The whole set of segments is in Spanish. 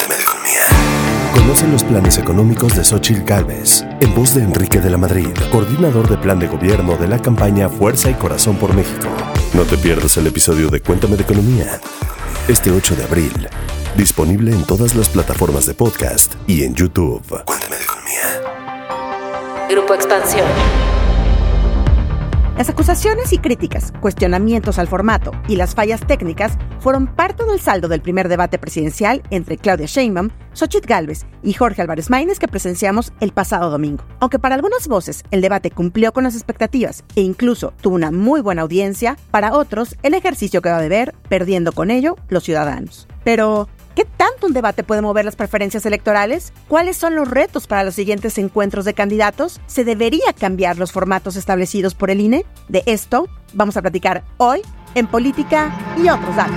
Cuéntame de economía. Conocen los planes económicos de Xóchitl Gálvez, en voz de Enrique de la Madrid, coordinador de plan de gobierno de la campaña Fuerza y Corazón por México. No te pierdas el episodio de Cuéntame de economía, este 8 de abril, disponible en todas las plataformas de podcast y en YouTube. Cuéntame de economía. Grupo Expansión. Las acusaciones y críticas, cuestionamientos al formato y las fallas técnicas fueron parte del saldo del primer debate presidencial entre Claudia Sheinbaum, Xóchitl Gálvez y Jorge Álvarez Maínez que presenciamos el pasado domingo. Aunque para algunas voces el debate cumplió con las expectativas e incluso tuvo una muy buena audiencia, para otros el ejercicio quedó de ver, perdiendo con ello los ciudadanos. Pero ¿qué tanto un debate puede mover las preferencias electorales? ¿Cuáles son los retos para los siguientes encuentros de candidatos? ¿Se debería cambiar los formatos establecidos por el INE? De esto vamos a platicar hoy en Política y otros datos.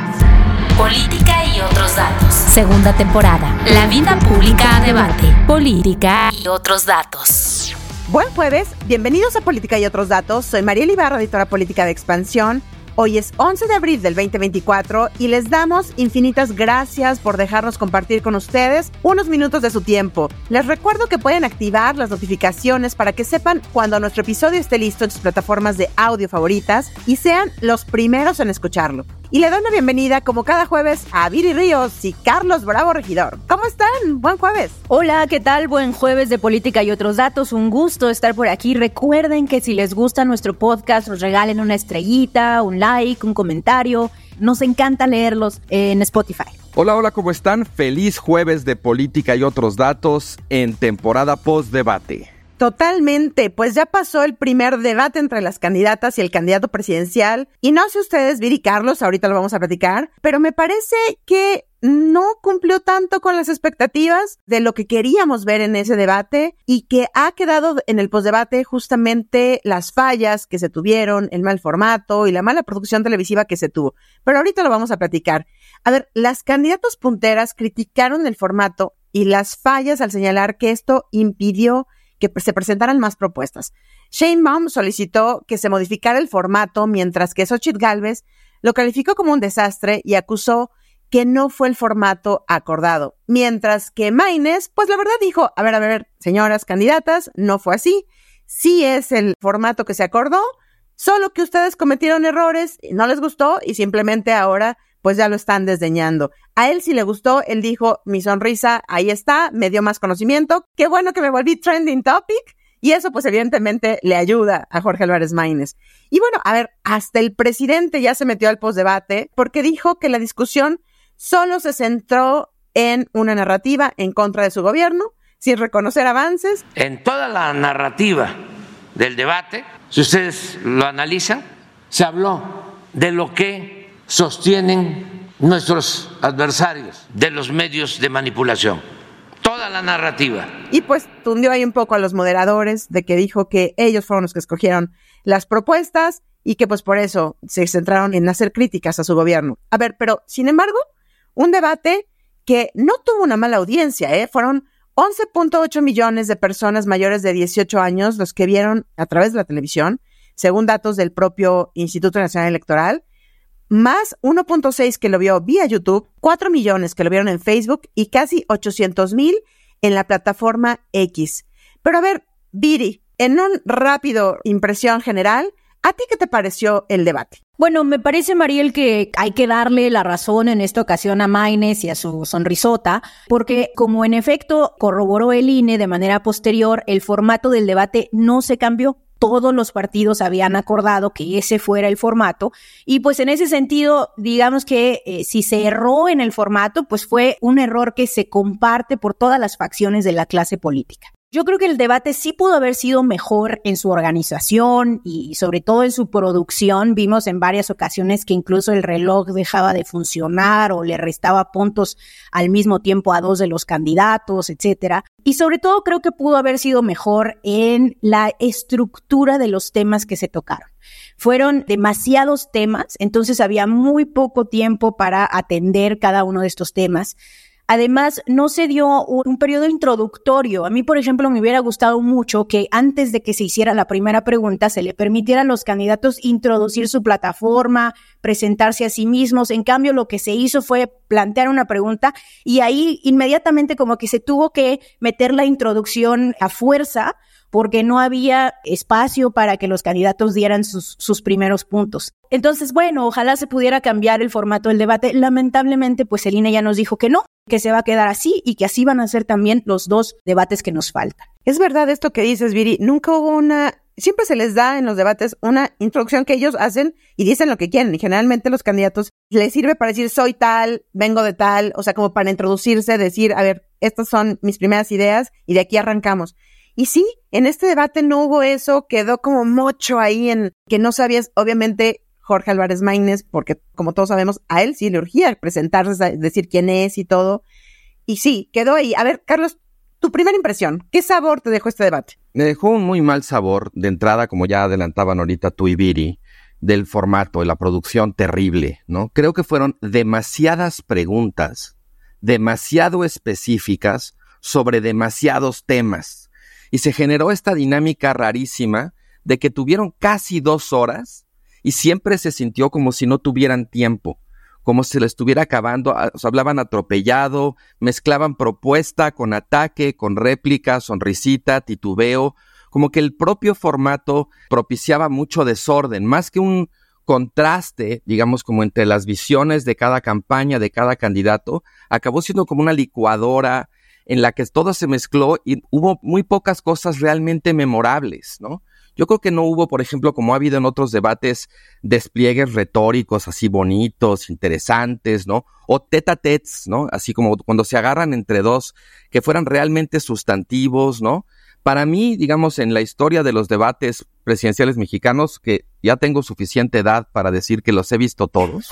Política y otros datos. Segunda temporada. La vida pública a debate. Política y otros datos. Buen jueves, bienvenidos a Política y otros datos. Soy Mariela Ibarra, editora política de Expansión. Hoy es 11 de abril del 2024 y les damos infinitas gracias por dejarnos compartir con ustedes unos minutos de su tiempo. Les recuerdo que pueden activar las notificaciones para que sepan cuando nuestro episodio esté listo en sus plataformas de audio favoritas y sean los primeros en escucharlo. Y le doy la bienvenida, como cada jueves, a Viri Ríos y Carlos Bravo Regidor. ¿Cómo están? Buen jueves. Hola, ¿qué tal? Buen jueves de Política y otros datos. Un gusto estar por aquí. Recuerden que si les gusta nuestro podcast, nos regalen una estrellita, un like, un comentario. Nos encanta leerlos en Spotify. Hola, ¿cómo están? Feliz jueves de Política y otros datos en temporada post-debate. Totalmente, pues ya pasó el primer debate entre las candidatas y el candidato presidencial. Y no sé ustedes, Viri y Carlos, ahorita lo vamos a platicar, pero me parece que no cumplió tanto con las expectativas de lo que queríamos ver en ese debate y que ha quedado en el postdebate justamente las fallas que se tuvieron, el mal formato y la mala producción televisiva que se tuvo. Pero ahorita lo vamos a platicar. A ver, las candidatas punteras criticaron el formato y las fallas al señalar que esto impidió que se presentaran más propuestas. Sheinbaum solicitó que se modificara el formato, mientras que Xóchitl Gálvez lo calificó como un desastre y acusó que no fue el formato acordado. Mientras que Maínez, pues la verdad dijo, a ver, señoras candidatas, no fue así. Sí es el formato que se acordó, solo que ustedes cometieron errores, no les gustó y simplemente ahora pues ya lo están desdeñando. A él sí le gustó, él dijo, mi sonrisa, ahí está, me dio más conocimiento, qué bueno que me volví trending topic, y eso pues evidentemente le ayuda a Jorge Álvarez Maínez. Y bueno, a ver, hasta el presidente ya se metió al postdebate porque dijo que la discusión solo se centró en una narrativa en contra de su gobierno, sin reconocer avances. En toda la narrativa del debate, si ustedes lo analizan, se habló de lo que sostienen nuestros adversarios de los medios de manipulación, toda la narrativa. Y pues tundió ahí un poco a los moderadores de que dijo que ellos fueron los que escogieron las propuestas y que pues por eso se centraron en hacer críticas a su gobierno. A ver, pero sin embargo, un debate que no tuvo una mala audiencia, furon 11.8 millones de personas mayores de 18 años los que vieron a través de la televisión, según datos del propio Instituto Nacional Electoral, más 1.6 que lo vio vía YouTube, 4 millones que lo vieron en Facebook y casi 800,000 en la plataforma X. Pero a ver, Viri, en un rápido impresión general, ¿a ti qué te pareció el debate? Bueno, me parece, Mariel, que hay que darle la razón en esta ocasión a Maínez y a su sonrisota, porque como en efecto corroboró el INE de manera posterior, el formato del debate no se cambió. Todos los partidos habían acordado que ese fuera el formato y pues en ese sentido, digamos que si se erró en el formato, pues fue un error que se comparte por todas las facciones de la clase política. Yo creo que el debate sí pudo haber sido mejor en su organización y sobre todo en su producción. Vimos en varias ocasiones que incluso el reloj dejaba de funcionar o le restaba puntos al mismo tiempo a dos de los candidatos, etcétera. Y sobre todo creo que pudo haber sido mejor en la estructura de los temas que se tocaron. Fueron demasiados temas, entonces había muy poco tiempo para atender cada uno de estos temas. Además, no se dio un periodo introductorio. A mí, por ejemplo, me hubiera gustado mucho que antes de que se hiciera la primera pregunta, se le permitiera a los candidatos introducir su plataforma, presentarse a sí mismos. En cambio, lo que se hizo fue plantear una pregunta y ahí inmediatamente como que se tuvo que meter la introducción a fuerza porque no había espacio para que los candidatos dieran sus primeros puntos. Entonces, bueno, ojalá se pudiera cambiar el formato del debate. Lamentablemente, pues el INE ya nos dijo que no, que se va a quedar así y que así van a ser también los 2 debates que nos faltan. Es verdad esto que dices, Viri. Nunca hubo siempre se les da en los debates una introducción que ellos hacen y dicen lo que quieren. Y generalmente los candidatos les sirve para decir soy tal, vengo de tal, o sea, como para introducirse, decir, a ver, estas son mis primeras ideas y de aquí arrancamos. Y sí, en este debate no hubo eso, quedó como mocho ahí en que no sabías, obviamente, Jorge Álvarez Maínez, porque como todos sabemos, a él sí le urgía presentarse, decir quién es y todo. Y sí, quedó ahí. A ver, Carlos, tu primera impresión, ¿qué sabor te dejó este debate? Me dejó un muy mal sabor de entrada, como ya adelantaban ahorita tú y Viri, del formato, de la producción terrible, ¿no? Creo que fueron demasiadas preguntas, demasiado específicas sobre demasiados temas. Y se generó esta dinámica rarísima de que tuvieron casi 2 horas y siempre se sintió como si no tuvieran tiempo, como si se les estuviera acabando, o sea, hablaban atropellado, mezclaban propuesta con ataque, con réplica, sonrisita, titubeo, como que el propio formato propiciaba mucho desorden, más que un contraste, digamos, como entre las visiones de cada campaña, de cada candidato, acabó siendo como una licuadora en la que todo se mezcló y hubo muy pocas cosas realmente memorables, ¿no? Yo creo que no hubo, por ejemplo, como ha habido en otros debates, despliegues retóricos así bonitos, interesantes, ¿no? O tete-a-tetes, ¿no? Así como cuando se agarran entre dos, que fueran realmente sustantivos, ¿no? Para mí, digamos, en la historia de los debates presidenciales mexicanos, que ya tengo suficiente edad para decir que los he visto todos,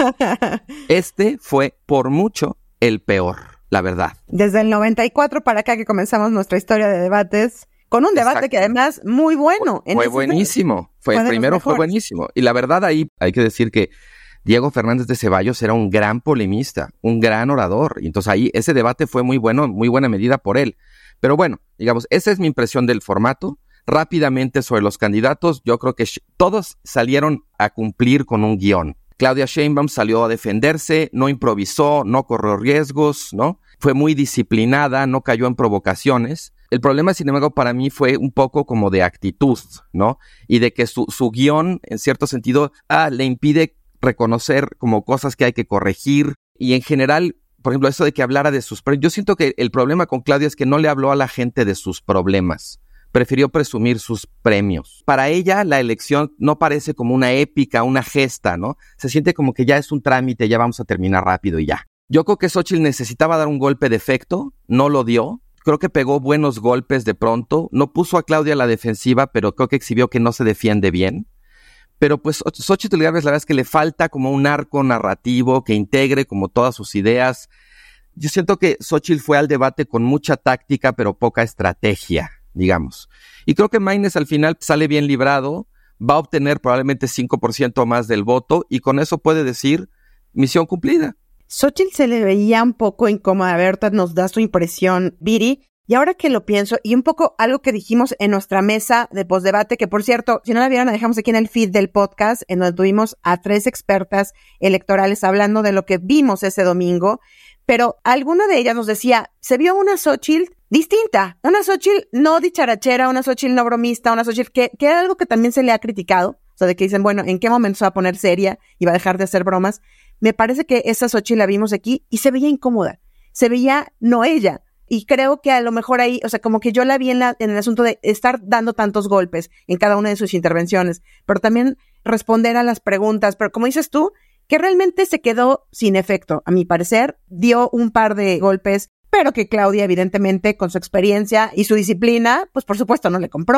este fue por mucho el peor. La verdad. Desde el 94 para acá que comenzamos nuestra historia de debates, con un debate que además muy bueno. Fue buenísimo. Primero fue buenísimo. Y la verdad ahí hay que decir que Diego Fernández de Ceballos era un gran polemista, un gran orador. Y entonces ahí ese debate fue muy bueno, muy buena medida por él. Pero bueno, digamos, esa es mi impresión del formato. Rápidamente sobre los candidatos, yo creo que todos salieron a cumplir con un guión. Claudia Sheinbaum salió a defenderse, no improvisó, no corrió riesgos, ¿no? Fue muy disciplinada, no cayó en provocaciones. El problema, sin embargo, para mí fue un poco como de actitud, ¿no? Y de que su guión, en cierto sentido, le impide reconocer como cosas que hay que corregir. Y en general, por ejemplo, eso de que hablara de sus problemas. Yo siento que el problema con Claudia es que no le habló a la gente de sus problemas. Prefirió presumir sus premios. Para ella, la elección no parece como una épica, una gesta, ¿no? Se siente como que ya es un trámite, ya vamos a terminar rápido y ya. Yo creo que Xóchitl necesitaba dar un golpe de efecto, no lo dio. Creo que pegó buenos golpes de pronto. No puso a Claudia a la defensiva, pero creo que exhibió que no se defiende bien. Pero pues Xóchitl Gálvez, la verdad es que le falta como un arco narrativo que integre como todas sus ideas. Yo siento que Xóchitl fue al debate con mucha táctica, pero poca estrategia, digamos. Y creo que Maínez al final sale bien librado, va a obtener probablemente 5% más del voto y con eso puede decir misión cumplida. Xóchitl se le veía un poco incómoda. A ver, ahorita nos da su impresión, Viri. Y ahora que lo pienso, y un poco algo que dijimos en nuestra mesa de postdebate, que por cierto, si no la vieron, la dejamos aquí en el feed del podcast, en donde tuvimos a 3 expertas electorales hablando de lo que vimos ese domingo. Pero alguna de ellas nos decía, se vio una Xóchitl distinta, una Xóchitl no dicharachera, una Xóchitl no bromista, una Xóchitl que era algo que también se le ha criticado, o sea, de que dicen, bueno, ¿en qué momento se va a poner seria y va a dejar de hacer bromas? Me parece que esa Xóchitl la vimos aquí y se veía incómoda, se veía no ella, y creo que a lo mejor ahí, o sea, como que yo la vi en el asunto de estar dando tantos golpes en cada una de sus intervenciones, pero también responder a las preguntas, pero como dices tú, que realmente se quedó sin efecto, a mi parecer, dio un par de golpes, pero que Claudia, evidentemente, con su experiencia y su disciplina, pues por supuesto no le compró.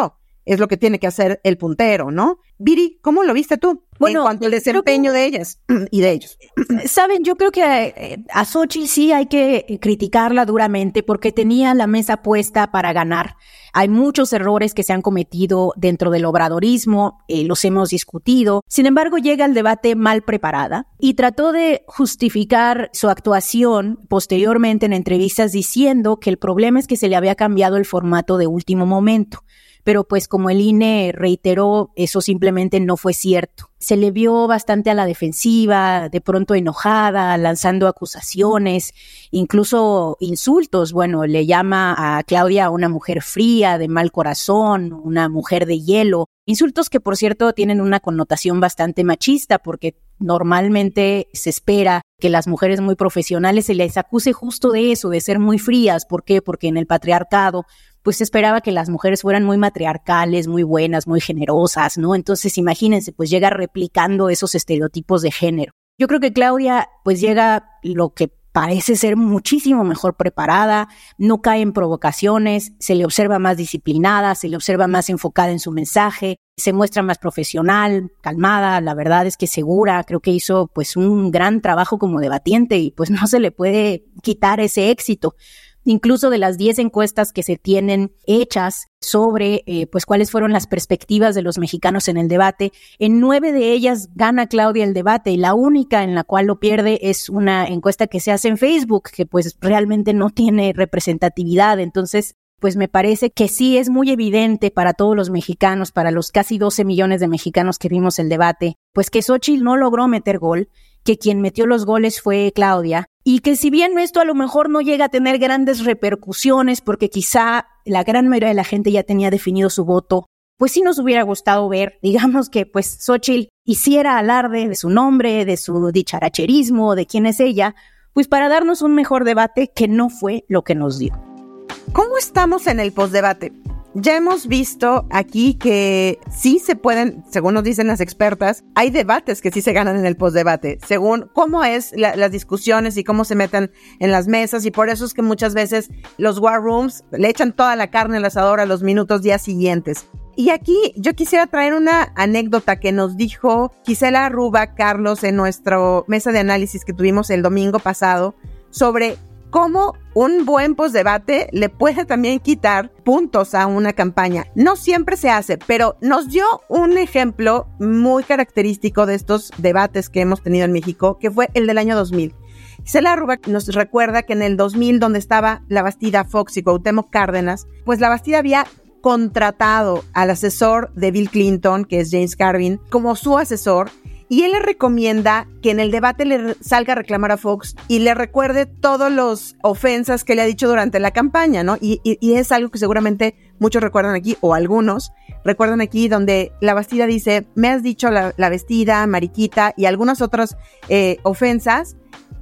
es lo que tiene que hacer el puntero, ¿no? Viri, ¿cómo lo viste tú? Bueno, en cuanto al desempeño de ellas y de ellos. Saben, yo creo que a Xóchitl sí hay que criticarla duramente porque tenía la mesa puesta para ganar. Hay muchos errores que se han cometido dentro del obradorismo, los hemos discutido. Sin embargo, llega al debate mal preparada y trató de justificar su actuación posteriormente en entrevistas diciendo que el problema es que se le había cambiado el formato de último momento. Pero pues como el INE reiteró, eso simplemente no fue cierto. Se le vio bastante a la defensiva, de pronto enojada, lanzando acusaciones, incluso insultos. Bueno, le llama a Claudia una mujer fría, de mal corazón, una mujer de hielo. Insultos que, por cierto, tienen una connotación bastante machista porque normalmente se espera que las mujeres muy profesionales se les acuse justo de eso, de ser muy frías. ¿Por qué? Porque en el patriarcado pues se esperaba que las mujeres fueran muy matriarcales, muy buenas, muy generosas, ¿no? Entonces, imagínense, pues llega replicando esos estereotipos de género. Yo creo que Claudia, pues llega lo que parece ser muchísimo mejor preparada, no cae en provocaciones, se le observa más disciplinada, se le observa más enfocada en su mensaje, se muestra más profesional, calmada, la verdad es que segura, creo que hizo pues un gran trabajo como debatiente y pues no se le puede quitar ese éxito. Incluso de las 10 encuestas que se tienen hechas sobre pues cuáles fueron las perspectivas de los mexicanos en el debate, en 9 de ellas gana Claudia el debate y la única en la cual lo pierde es una encuesta que se hace en Facebook, que pues realmente no tiene representatividad. Entonces, pues me parece que sí es muy evidente para todos los mexicanos, para los casi 12 millones de mexicanos que vimos el debate, pues que Xóchitl no logró meter gol, que quien metió los goles fue Claudia, y que si bien esto a lo mejor no llega a tener grandes repercusiones porque quizá la gran mayoría de la gente ya tenía definido su voto, pues sí nos hubiera gustado ver, digamos que pues Xóchitl hiciera alarde de su nombre, de su dicharacherismo, de quién es ella, pues para darnos un mejor debate que no fue lo que nos dio. ¿Cómo estamos en el postdebate? Ya hemos visto aquí que sí se pueden, según nos dicen las expertas, hay debates que sí se ganan en el postdebate, según cómo es las discusiones y cómo se meten en las mesas, y por eso es que muchas veces los war rooms le echan toda la carne al asador a los minutos días siguientes. Y aquí yo quisiera traer una anécdota que nos dijo Gisela Arruba Carlos en nuestra mesa de análisis que tuvimos el domingo pasado sobre cómo un buen postdebate le puede también quitar puntos a una campaña. No siempre se hace, pero nos dio un ejemplo muy característico de estos debates que hemos tenido en México, que fue el del año 2000. Gisela Arruba nos recuerda que en el 2000, donde estaba la Bastida Fox y Cuauhtémoc Cárdenas, pues la Bastida había contratado al asesor de Bill Clinton, que es James Carvin, como su asesor, y él le recomienda que en el debate le salga a reclamar a Fox y le recuerde todas las ofensas que le ha dicho durante la campaña, ¿no? Y es algo que seguramente muchos recuerdan aquí, o algunos recuerdan aquí, donde la Bastida dice, me has dicho la vestida, mariquita, y algunas otras ofensas.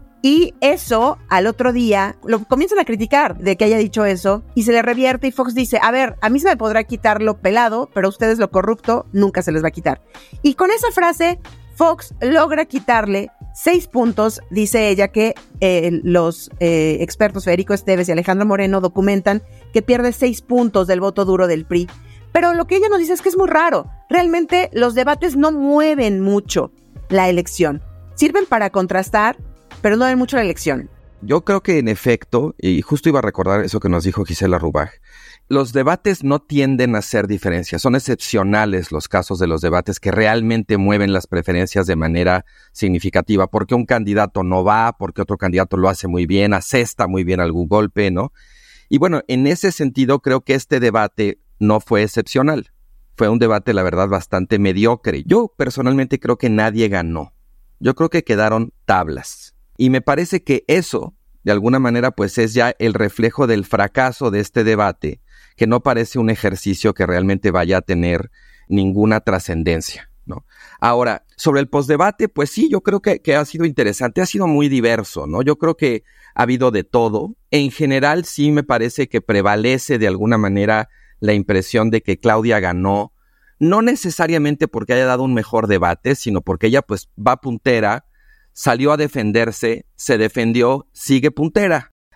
Y eso, al otro día, lo comienzan a criticar de que haya dicho eso, y se le revierte y Fox dice, a ver, a mí se me podrá quitar lo pelado, pero a ustedes lo corrupto nunca se les va a quitar. Y con esa frase, Fox logra quitarle 6 puntos, dice ella, que los expertos Federico Esteves y Alejandro Moreno documentan que pierde 6 puntos del voto duro del PRI. Pero lo que ella nos dice es que es muy raro. Realmente los debates no mueven mucho la elección. Sirven para contrastar, pero no ven mucho la elección. Yo creo que en efecto, y justo iba a recordar eso que nos dijo Gisela Arruba, los debates no tienden a hacer diferencias. Son excepcionales los casos de los debates que realmente mueven las preferencias de manera significativa, porque un candidato no va, porque otro candidato lo hace muy bien, asesta muy bien algún golpe, ¿no? Y bueno, en ese sentido creo que este debate no fue excepcional. Fue un debate, la verdad, bastante mediocre. Yo personalmente creo que nadie ganó. Yo creo que quedaron tablas. Y me parece que eso, de alguna manera, pues es ya el reflejo del fracaso de este debate, que no parece un ejercicio que realmente vaya a tener ninguna trascendencia, ¿no? Ahora, sobre el postdebate, pues sí, yo creo que ha sido interesante, ha sido muy diverso, ¿no? Yo creo que ha habido de todo. En general, sí me parece que prevalece de alguna manera la impresión de que Claudia ganó, no necesariamente porque haya dado un mejor debate, sino porque ella pues va puntera, salió a defenderse, se defendió, sigue puntera.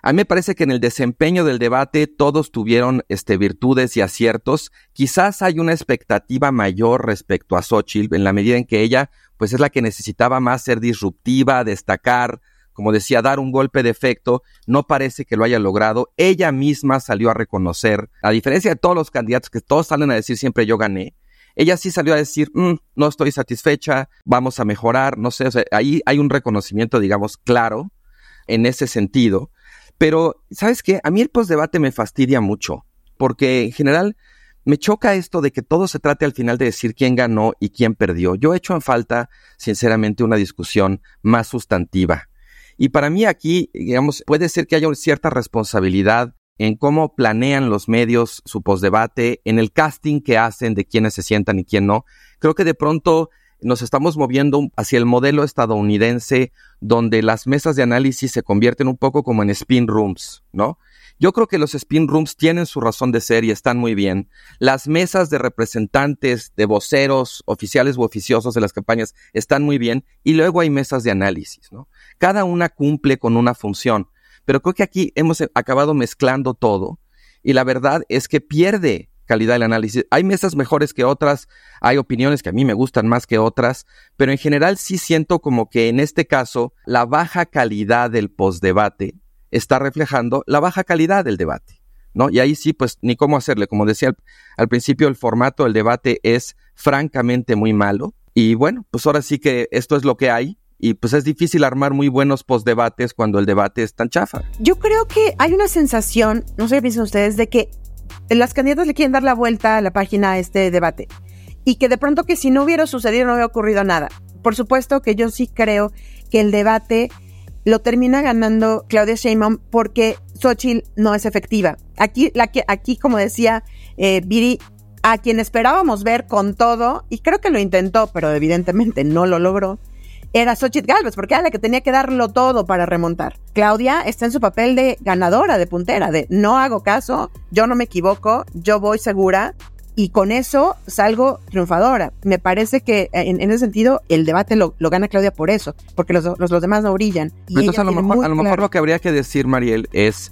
A mí me parece que en el desempeño del debate todos tuvieron virtudes y aciertos. Quizás hay una expectativa mayor respecto a Xóchitl en la medida en que ella pues es la que necesitaba más ser disruptiva, destacar, como decía, dar un golpe de efecto. No parece que lo haya logrado. Ella misma salió a reconocer, a diferencia de todos los candidatos que todos salen a decir siempre yo gané, ella sí salió a decir, no estoy satisfecha, vamos a mejorar, no sé, o sea, ahí hay un reconocimiento, digamos, claro en ese sentido. Pero, ¿sabes qué? A mí el postdebate me fastidia mucho, porque en general me choca esto de que todo se trate al final de decir quién ganó y quién perdió. Yo echo en falta, sinceramente, una discusión más sustantiva. Y para mí aquí, digamos, puede ser que haya una cierta responsabilidad en cómo planean los medios su postdebate, en el casting que hacen de quiénes se sientan y quién no. Creo que de pronto nos estamos moviendo hacia el modelo estadounidense donde las mesas de análisis se convierten un poco como en spin rooms, ¿no? Yo creo que los spin rooms tienen su razón de ser y están muy bien. Las mesas de representantes, de voceros, oficiales u oficiosos de las campañas están muy bien. Y luego hay mesas de análisis, ¿no? Cada una cumple con una función. Pero creo que aquí hemos acabado mezclando todo. Y la verdad es que pierde calidad el análisis. Hay mesas mejores que otras, hay opiniones que a mí me gustan más que otras, pero en general sí siento como que en este caso la baja calidad del postdebate está reflejando la baja calidad del debate, ¿no? Y ahí sí, pues ni cómo hacerle. Como decía al principio, el formato del debate es francamente muy malo. Y bueno, pues ahora sí que esto es lo que hay. Y pues es difícil armar muy buenos postdebates cuando el debate es tan chafa. Yo creo que hay una sensación, no sé qué piensan ustedes, de que las candidatas le quieren dar la vuelta a la página a este debate y que de pronto que si no hubiera sucedido no hubiera ocurrido nada. Por supuesto que yo sí creo que el debate lo termina ganando Claudia Sheinbaum porque Xóchitl no es efectiva. Aquí como decía Viri, a quien esperábamos ver con todo, y creo que lo intentó, pero evidentemente no lo logró, era Xóchitl Gálvez, porque era la que tenía que darlo todo para remontar. Claudia está en su papel de ganadora, de puntera, de no hago caso, yo no me equivoco, yo voy segura, y con eso salgo triunfadora. Me parece que en ese sentido el debate lo gana Claudia por eso, porque los demás no brillan. Y entonces a lo mejor lo que habría que decir, Mariel, es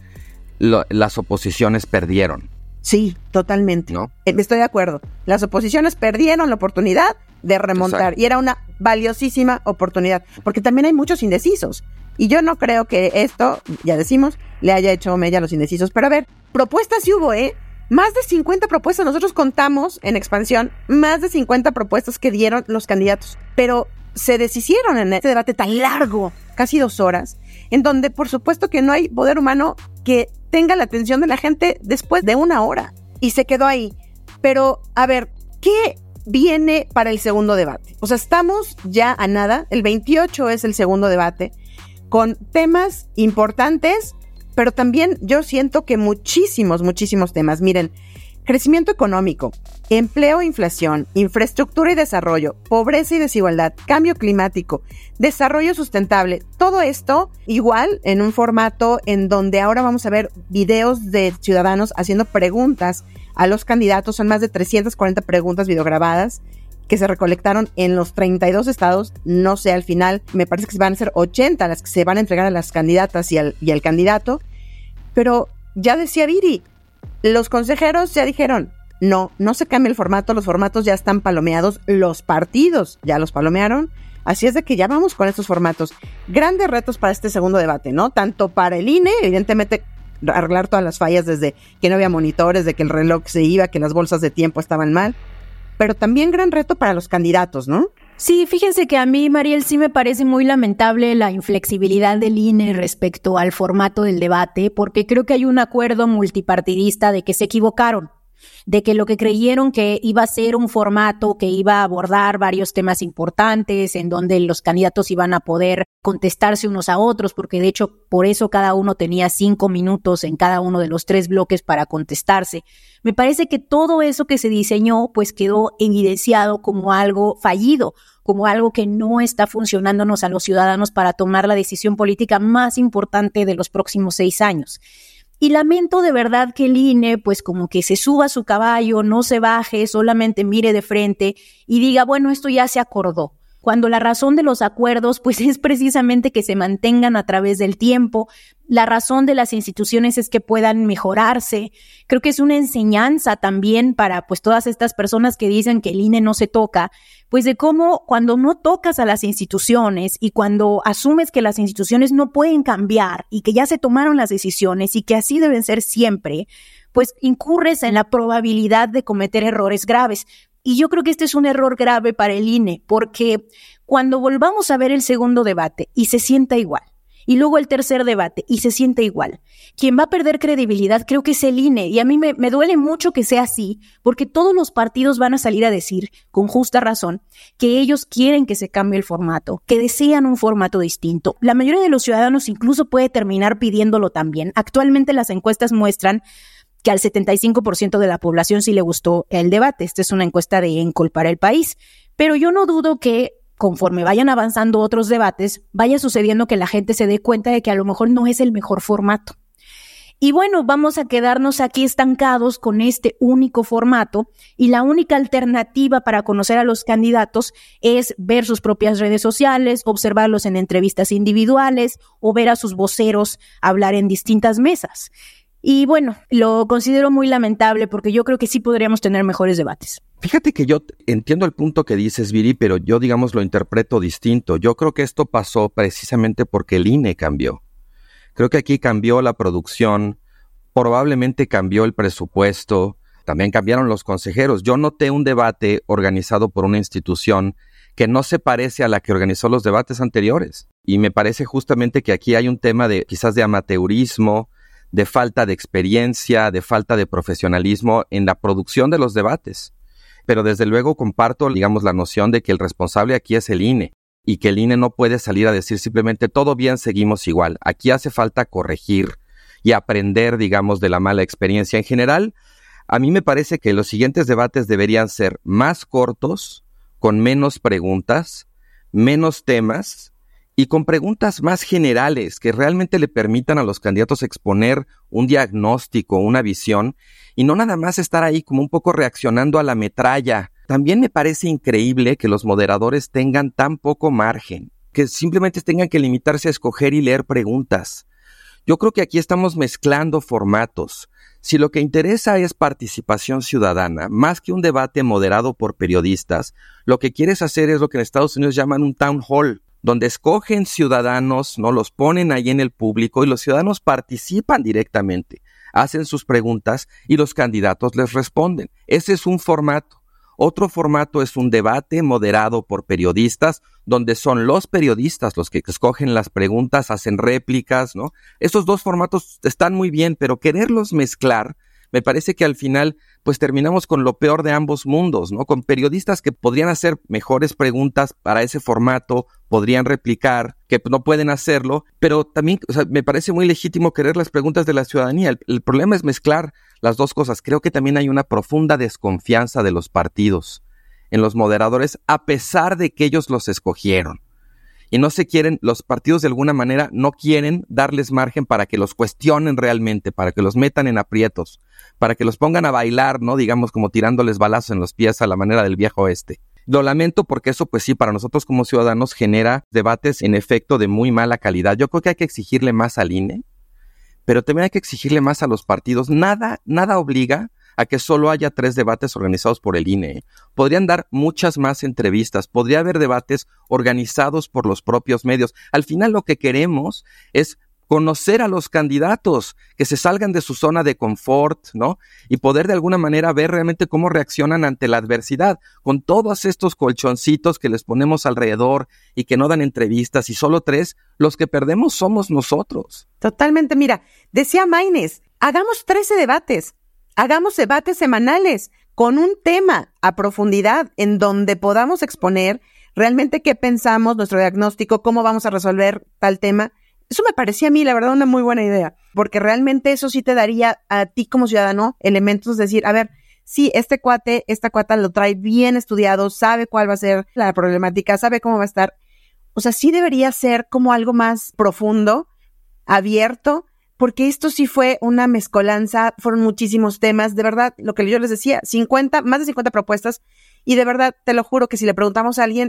las oposiciones perdieron. Sí, totalmente. ¿No? Estoy de acuerdo. Las oposiciones perdieron la oportunidad de remontar. Exacto. Y era una valiosísima oportunidad, porque también hay muchos indecisos. Y yo no creo que esto, ya decimos, le haya hecho mella a los indecisos. Pero a ver, propuestas sí hubo, Más de 50 propuestas. Nosotros contamos en Expansión más de 50 propuestas que dieron los candidatos. Pero se deshicieron en este debate tan largo, casi 2 horas, en donde por supuesto que no hay poder humano que tenga la atención de la gente después de 1 hora. Y se quedó ahí. Pero, a ver, ¿qué viene para el segundo debate? O sea, estamos ya a nada. El 28 es el segundo debate, con temas importantes, pero también yo siento que muchísimos temas. Miren, crecimiento económico, empleo e inflación, infraestructura y desarrollo, pobreza y desigualdad, cambio climático, desarrollo sustentable, todo esto igual en un formato en donde ahora vamos a ver videos de ciudadanos haciendo preguntas a los candidatos. Son más de 340 preguntas videograbadas que se recolectaron en los 32 estados. No sé, al final me parece que van a ser 80 las que se van a entregar a las candidatas y al candidato. Pero ya decía Viri, los consejeros ya dijeron, no se cambia el formato, los formatos ya están palomeados, los partidos ya los palomearon, así es de que ya vamos con estos formatos. Grandes retos para este segundo debate, ¿no? Tanto para el INE, evidentemente, arreglar todas las fallas desde que no había monitores, de que el reloj se iba, que las bolsas de tiempo estaban mal, pero también gran reto para los candidatos, ¿no? Sí, fíjense que a mí, Mariel, sí me parece muy lamentable la inflexibilidad del INE respecto al formato del debate, porque creo que hay un acuerdo multipartidista de que se equivocaron, de que lo que creyeron que iba a ser un formato que iba a abordar varios temas importantes, en donde los candidatos iban a poder contestarse unos a otros, porque de hecho por eso cada uno tenía 5 minutos en cada uno de los 3 bloques para contestarse. Me parece que todo eso que se diseñó pues quedó evidenciado como algo fallido, como algo que no está funcionándonos a los ciudadanos para tomar la decisión política más importante de los próximos 6 años. Y lamento de verdad que el INE pues como que se suba a su caballo, no se baje, solamente mire de frente y diga, bueno, esto ya se acordó. cuando la razón de los acuerdos pues es precisamente que se mantengan a través del tiempo. La razón de las instituciones es que puedan mejorarse. Creo que es una enseñanza también para pues todas estas personas que dicen que el INE no se toca, pues de cómo cuando no tocas a las instituciones y cuando asumes que las instituciones no pueden cambiar y que ya se tomaron las decisiones y que así deben ser siempre, pues incurres en la probabilidad de cometer errores graves. Y yo creo que este es un error grave para el INE, porque cuando volvamos a ver el segundo debate y se sienta igual, y luego el tercer debate y se siente igual, quien va a perder credibilidad creo que es el INE, y a mí me duele mucho que sea así, porque todos los partidos van a salir a decir, con justa razón, que ellos quieren que se cambie el formato, que desean un formato distinto. La mayoría de los ciudadanos incluso puede terminar pidiéndolo también. Actualmente las encuestas muestran que al 75% de la población sí le gustó el debate. Esta es una encuesta de Encol para el país. Pero yo no dudo que conforme vayan avanzando otros debates, vaya sucediendo que la gente se dé cuenta de que a lo mejor no es el mejor formato. Y bueno, vamos a quedarnos aquí estancados con este único formato y la única alternativa para conocer a los candidatos es ver sus propias redes sociales, observarlos en entrevistas individuales o ver a sus voceros hablar en distintas mesas. Y bueno, lo considero muy lamentable porque yo creo que sí podríamos tener mejores debates. Fíjate que yo entiendo el punto que dices, Viri, pero yo, digamos, lo interpreto distinto. Yo creo que esto pasó precisamente porque el INE cambió. Creo que aquí cambió la producción, probablemente cambió el presupuesto, también cambiaron los consejeros. Yo noté un debate organizado por una institución que no se parece a la que organizó los debates anteriores. Y me parece justamente que aquí hay un tema de quizás de amateurismo, de falta de experiencia, de falta de profesionalismo en la producción de los debates. Pero desde luego comparto, digamos, la noción de que el responsable aquí es el INE y que el INE no puede salir a decir simplemente todo bien, seguimos igual. Aquí hace falta corregir y aprender, digamos, de la mala experiencia. En general, a mí me parece que los siguientes debates deberían ser más cortos, con menos preguntas, menos temas, y con preguntas más generales que realmente le permitan a los candidatos exponer un diagnóstico, una visión, y no nada más estar ahí como un poco reaccionando a la metralla. También me parece increíble que los moderadores tengan tan poco margen, que simplemente tengan que limitarse a escoger y leer preguntas. Yo creo que aquí estamos mezclando formatos. Si lo que interesa es participación ciudadana, más que un debate moderado por periodistas, lo que quieres hacer es lo que en Estados Unidos llaman un town hall, donde escogen ciudadanos, ¿no? Los ponen ahí en el público y los ciudadanos participan directamente, hacen sus preguntas y los candidatos les responden. Ese es un formato. Otro formato es un debate moderado por periodistas, donde son los periodistas los que escogen las preguntas, hacen réplicas, ¿no? Esos dos formatos están muy bien, pero quererlos mezclar, me parece que al final pues terminamos con lo peor de ambos mundos, ¿no? Con periodistas que podrían hacer mejores preguntas para ese formato, podrían replicar, que no pueden hacerlo, pero también, o sea, me parece muy legítimo querer las preguntas de la ciudadanía. El problema es mezclar las dos cosas. Creo que también hay una profunda desconfianza de los partidos en los moderadores, a pesar de que ellos los escogieron. Y no se quieren, los partidos de alguna manera no quieren darles margen para que los cuestionen realmente, para que los metan en aprietos, para que los pongan a bailar, ¿no? Digamos, como tirándoles balazos en los pies a la manera del viejo oeste. Lo lamento porque eso, pues sí, para nosotros como ciudadanos genera debates en efecto de muy mala calidad. Yo creo que hay que exigirle más al INE, pero también hay que exigirle más a los partidos. Nada obliga a que solo haya 3 debates organizados por el INE. Podrían dar muchas más entrevistas, podría haber debates organizados por los propios medios. Al final lo que queremos es conocer a los candidatos, que se salgan de su zona de confort, ¿no? Y poder de alguna manera ver realmente cómo reaccionan ante la adversidad, con todos estos colchoncitos que les ponemos alrededor y que no dan entrevistas, y solo 3, los que perdemos somos nosotros. Totalmente, mira, decía Maynes, hagamos 13 debates. Hagamos debates semanales con un tema a profundidad en donde podamos exponer realmente qué pensamos, nuestro diagnóstico, cómo vamos a resolver tal tema. Eso me parecía a mí, la verdad, una muy buena idea, porque realmente eso sí te daría a ti como ciudadano elementos de decir, a ver, sí, esta cuata lo trae bien estudiado, sabe cuál va a ser la problemática, sabe cómo va a estar. O sea, sí debería ser como algo más profundo, abierto, porque esto sí fue una mezcolanza, fueron muchísimos temas, de verdad, lo que yo les decía, más de 50 propuestas, y de verdad, te lo juro que si le preguntamos a alguien,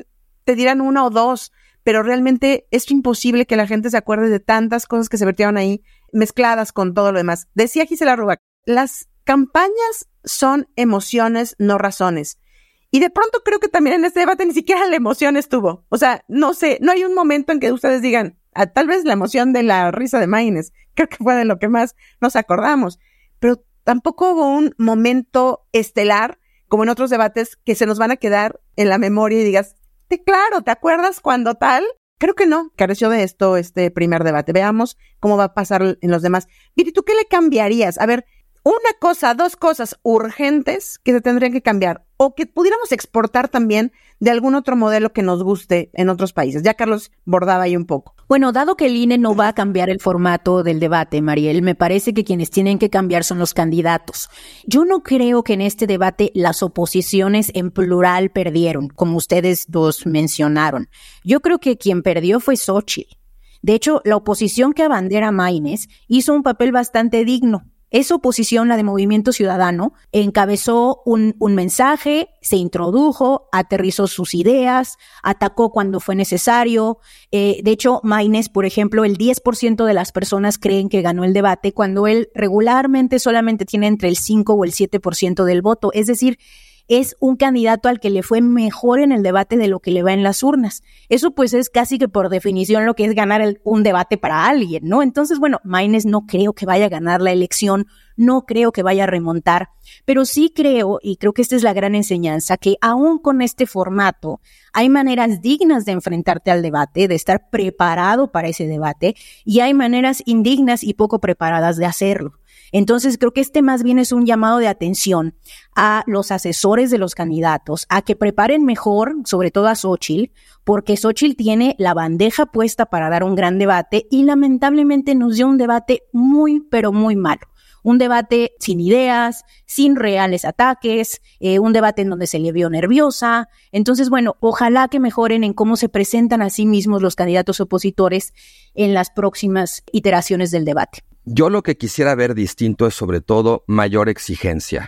te dirán una o dos, pero realmente es imposible que la gente se acuerde de tantas cosas que se vertieron ahí mezcladas con todo lo demás. Decía Gisela Rubac, las campañas son emociones, no razones. Y de pronto creo que también en este debate ni siquiera la emoción estuvo. O sea, no sé, no hay un momento en que ustedes digan, tal vez la emoción de la risa de Maynes, creo que fue de lo que más nos acordamos, pero tampoco hubo un momento estelar, como en otros debates, que se nos van a quedar en la memoria y digas, claro, ¿te acuerdas cuando tal? Creo que no, careció de esto este primer debate. Veamos cómo va a pasar en los demás. Viri, ¿tú qué le cambiarías? A ver, una cosa, dos cosas urgentes que se tendrían que cambiar o que pudiéramos exportar también de algún otro modelo que nos guste en otros países. Ya Carlos bordaba ahí un poco. Bueno, dado que el INE no va a cambiar el formato del debate, Mariel, me parece que quienes tienen que cambiar son los candidatos. Yo no creo que en este debate las oposiciones en plural perdieron, como ustedes dos mencionaron. Yo creo que quien perdió fue Xóchitl. De hecho, la oposición que abandera Maynes hizo un papel bastante digno. Esa oposición, la de Movimiento Ciudadano, encabezó un mensaje, se introdujo, aterrizó sus ideas, atacó cuando fue necesario. De hecho, Maynes, por ejemplo, el 10% de las personas creen que ganó el debate cuando él regularmente solamente tiene entre el 5 o el 7% del voto. Es decir, es un candidato al que le fue mejor en el debate de lo que le va en las urnas. Eso pues es casi que por definición lo que es ganar un debate para alguien, ¿no? Entonces, bueno, Maynes no creo que vaya a ganar la elección, no creo que vaya a remontar, pero sí creo, y creo que esta es la gran enseñanza, que aún con este formato hay maneras dignas de enfrentarte al debate, de estar preparado para ese debate, y hay maneras indignas y poco preparadas de hacerlo. Entonces, creo que este más bien es un llamado de atención a los asesores de los candidatos, a que preparen mejor, sobre todo a Xóchitl, porque Xóchitl tiene la bandeja puesta para dar un gran debate y lamentablemente nos dio un debate muy, pero muy malo. Un debate sin ideas, sin reales ataques, un debate en donde se le vio nerviosa. Entonces, bueno, ojalá que mejoren en cómo se presentan a sí mismos los candidatos opositores en las próximas iteraciones del debate. Yo lo que quisiera ver distinto es sobre todo mayor exigencia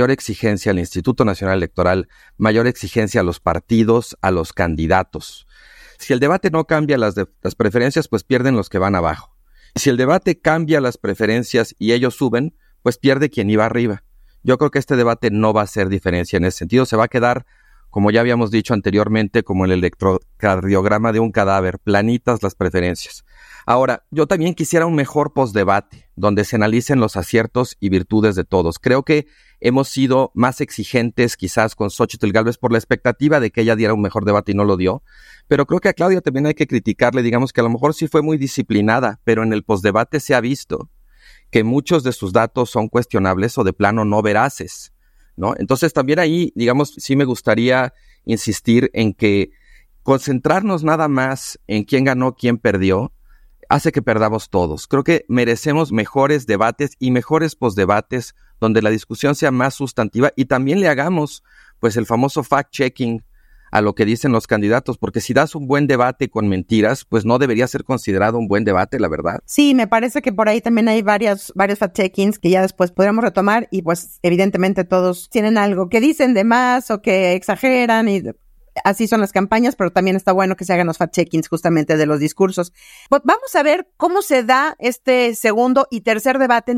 al Instituto Nacional Electoral, mayor exigencia a los partidos, a los candidatos. Si el debate no cambia las preferencias, pues pierden los que van abajo. Si el debate cambia las preferencias y ellos suben, pues pierde quien iba arriba. Yo creo que este debate no va a hacer diferencia en ese sentido. Se va a quedar, como ya habíamos dicho anteriormente, como el electrocardiograma de un cadáver, planitas las preferencias. Ahora, yo también quisiera un mejor postdebate, donde se analicen los aciertos y virtudes de todos. Creo que hemos sido más exigentes quizás con Xóchitl Gálvez por la expectativa de que ella diera un mejor debate y no lo dio. Pero creo que a Claudia también hay que criticarle, digamos que a lo mejor sí fue muy disciplinada, pero en el postdebate se ha visto que muchos de sus datos son cuestionables o de plano no veraces, ¿no? Entonces también ahí, digamos, sí me gustaría insistir en que concentrarnos nada más en quién ganó, quién perdió, hace que perdamos todos. Creo que merecemos mejores debates y mejores postdebates donde la discusión sea más sustantiva y también le hagamos pues el famoso fact-checking a lo que dicen los candidatos, porque si das un buen debate con mentiras, pues no debería ser considerado un buen debate, la verdad. Sí, me parece que por ahí también hay varios fact-checkings que ya después podríamos retomar y pues evidentemente todos tienen algo que dicen de más o que exageran y así son las campañas, pero también está bueno que se hagan los fact-checkings justamente de los discursos. Pues vamos a ver cómo se da este segundo y tercer debate,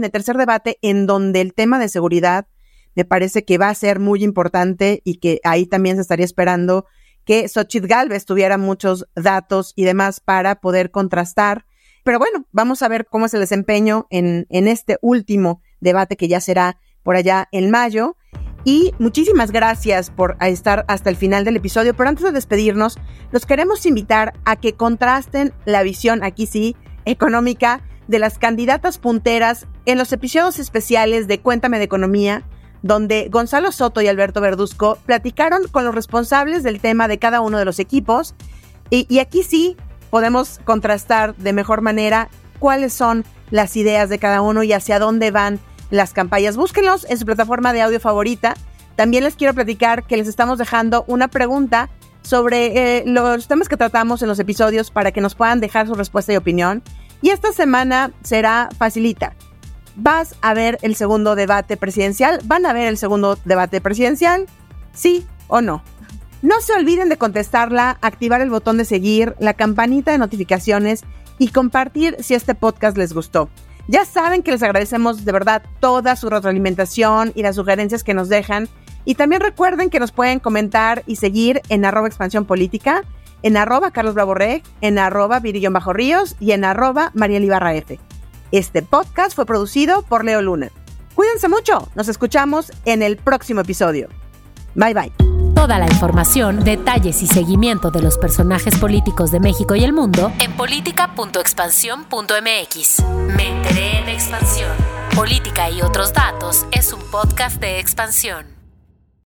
en donde el tema de seguridad me parece que va a ser muy importante y que ahí también se estaría esperando que Xóchitl Gálvez tuviera muchos datos y demás para poder contrastar. Pero bueno, vamos a ver cómo es el desempeño en este último debate que ya será por allá en mayo. Y muchísimas gracias por estar hasta el final del episodio. Pero antes de despedirnos, los queremos invitar a que contrasten la visión, aquí sí, económica, de las candidatas punteras en los episodios especiales de Cuéntame de Economía, donde Gonzalo Soto y Alberto Verduzco platicaron con los responsables del tema de cada uno de los equipos. Y aquí sí podemos contrastar de mejor manera cuáles son las ideas de cada uno y hacia dónde van las campañas. Búsquenlos en su plataforma de audio favorita. También les quiero platicar que les estamos dejando una pregunta sobre los temas que tratamos en los episodios para que nos puedan dejar su respuesta y opinión. Y esta semana será facilita. ¿Vas a ver el segundo debate presidencial? ¿Van a ver el segundo debate presidencial? ¿Sí o no? No se olviden de contestarla, activar el botón de seguir, la campanita de notificaciones y compartir si este podcast les gustó. Ya saben que les agradecemos de verdad toda su retroalimentación y las sugerencias que nos dejan. Y también recuerden que nos pueden comentar y seguir en @expansiónpolítica, en @carlosbravoreg, en @viri_ríos y en @marielibarraf. Este podcast fue producido por Leo Luna. Cuídense mucho, nos escuchamos en el próximo episodio. Bye bye. Toda la información, detalles y seguimiento de los personajes políticos de México y el mundo en política.expansión.mx. Me enteré en Expansión. Política y otros datos es un podcast de Expansión.